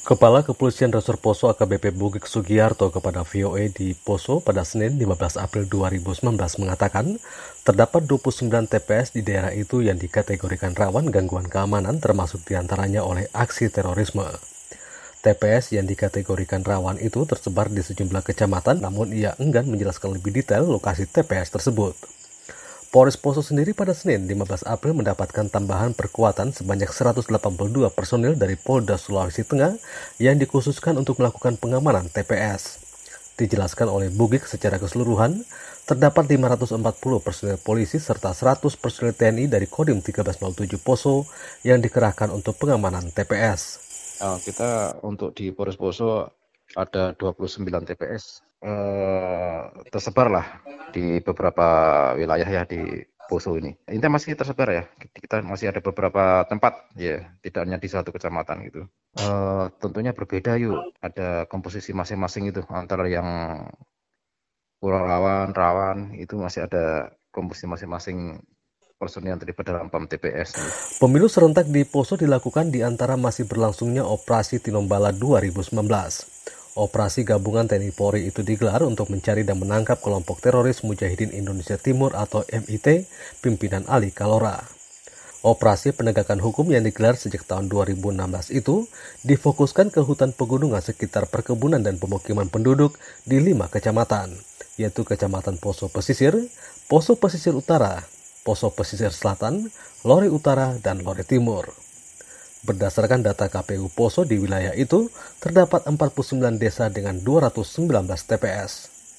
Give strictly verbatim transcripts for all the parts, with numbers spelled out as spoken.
Kepala Kepolisian Resor Poso A K B P Bugik Sugiarto kepada V O A di Poso pada Senin lima belas April dua ribu sembilan belas mengatakan terdapat dua puluh sembilan T P S di daerah itu yang dikategorikan rawan gangguan keamanan termasuk diantaranya oleh aksi terorisme. T P S yang dikategorikan rawan itu tersebar di sejumlah kecamatan, namun ia enggan menjelaskan lebih detail lokasi T P S tersebut. Polres Poso sendiri pada Senin lima belas April mendapatkan tambahan perkuatan sebanyak seratus delapan puluh dua personil dari Polda Sulawesi Tengah yang dikhususkan untuk melakukan pengamanan T P S. Dijelaskan oleh Bugik secara keseluruhan, terdapat lima ratus empat puluh personil polisi serta seratus personil T N I dari Kodim seribu tiga ratus tujuh Poso yang dikerahkan untuk pengamanan T P S. Uh, kita untuk di Polres Poso ada dua puluh sembilan T P S uh, tersebar lah di beberapa wilayah ya di Poso ini. Intinya masih tersebar ya. Kita masih ada beberapa tempat ya, tidak hanya di satu kecamatan gitu. Uh, tentunya berbeda yuk. Ada komposisi masing-masing itu antara yang kurang rawan, rawan itu masih ada komposisi masing-masing personil yang terlibat dalam P A M T P S. Pemilu serentak di Poso dilakukan di antara masih berlangsungnya Operasi Tinombala dua ribu sembilan belas. Operasi gabungan T N I Polri itu digelar untuk mencari dan menangkap kelompok teroris Mujahidin Indonesia Timur atau M I T, pimpinan Ali Kalora. Operasi penegakan hukum yang digelar sejak tahun dua ribu enam belas itu difokuskan ke hutan pegunungan sekitar perkebunan dan pemukiman penduduk di lima kecamatan, yaitu Kecamatan Poso Pesisir, Poso Pesisir Utara, Poso Pesisir Selatan, Lore Utara, dan Lore Timur. Berdasarkan data K P U Poso di wilayah itu, terdapat empat puluh sembilan desa dengan dua ratus sembilan belas T P S.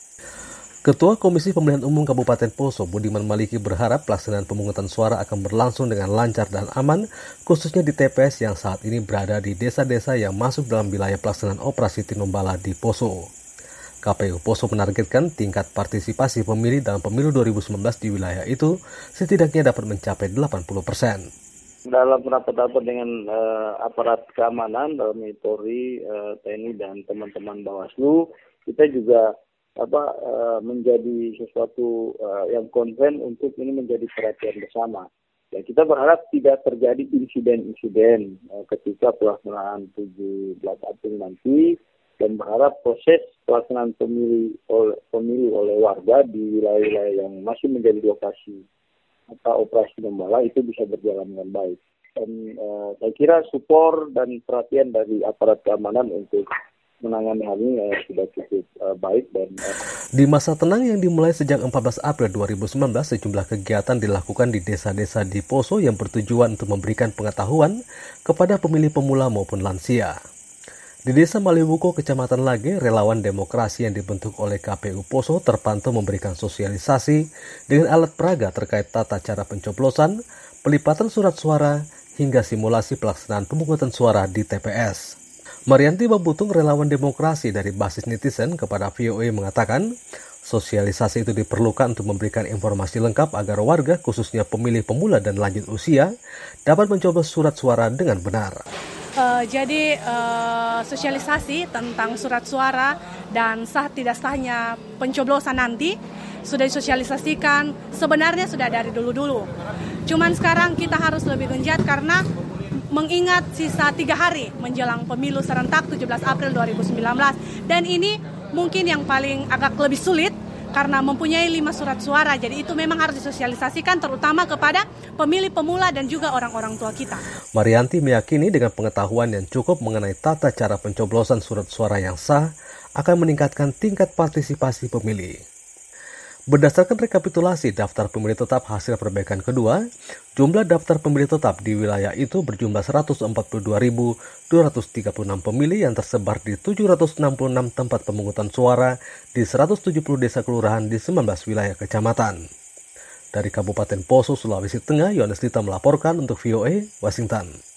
Ketua Komisi Pemilihan Umum Kabupaten Poso, Budiman Maliki berharap pelaksanaan pemungutan suara akan berlangsung dengan lancar dan aman, khususnya di T P S yang saat ini berada di desa-desa yang masuk dalam wilayah pelaksanaan operasi Tinombala di Poso. K P U Poso menargetkan tingkat partisipasi pemilih dalam pemilu dua ribu sembilan belas di wilayah itu setidaknya dapat mencapai delapan puluh persen. Dalam rapat-rapat dengan uh, aparat keamanan, dalam Polri, uh, T N I dan teman-teman Bawaslu, kita juga apa uh, menjadi sesuatu uh, yang konsen untuk ini menjadi perhatian bersama. Ya, kita berharap tidak terjadi insiden-insiden uh, ketika pelaksanaan tujuh belas April nanti, dan berharap proses pelaksanaan pemilu oleh, pemilu oleh warga di wilayah-wilayah yang masih menjadi lokasi atau operasi Tinombala itu bisa berjalan dengan baik. Dan uh, saya kira support dan perhatian dari aparat keamanan untuk menangani hal ini uh, sudah cukup uh, baik. Dan uh... Di masa tenang yang dimulai sejak empat belas April dua ribu sembilan belas, sejumlah kegiatan dilakukan di desa-desa di Poso yang bertujuan untuk memberikan pengetahuan kepada pemilih pemula maupun lansia. Di Desa Maliwuko, Kecamatan Lage, relawan demokrasi yang dibentuk oleh K P U Poso terpantau memberikan sosialisasi dengan alat peraga terkait tata cara pencoblosan, pelipatan surat suara, hingga simulasi pelaksanaan pemungutan suara di T P S. Marianti Babutung, relawan demokrasi dari basis netizen kepada V O A mengatakan, sosialisasi itu diperlukan untuk memberikan informasi lengkap agar warga, khususnya pemilih pemula dan lanjut usia, dapat mencoblos surat suara dengan benar. Uh, jadi uh, sosialisasi tentang surat suara dan sah tidak sahnya pencoblosan nanti sudah disosialisasikan, sebenarnya sudah dari dulu-dulu. Cuman sekarang kita harus lebih genjat karena mengingat sisa tiga hari menjelang pemilu serentak tujuh belas April dua ribu sembilan belas. Dan ini mungkin yang paling agak lebih sulit karena mempunyai lima surat suara. Jadi itu memang harus disosialisasikan terutama kepada pemilih pemula dan juga orang-orang tua kita. Marianti meyakini dengan pengetahuan yang cukup mengenai tata cara pencoblosan surat suara yang sah akan meningkatkan tingkat partisipasi pemilih. Berdasarkan rekapitulasi daftar pemilih tetap hasil perbaikan kedua, jumlah daftar pemilih tetap di wilayah itu berjumlah seratus empat puluh dua ribu dua ratus tiga puluh enam pemilih yang tersebar di tujuh ratus enam puluh enam tempat pemungutan suara di seratus tujuh puluh desa kelurahan di sembilan belas wilayah kecamatan. Dari Kabupaten Poso, Sulawesi Tengah, Yohanes Dita melaporkan untuk V O A, Washington.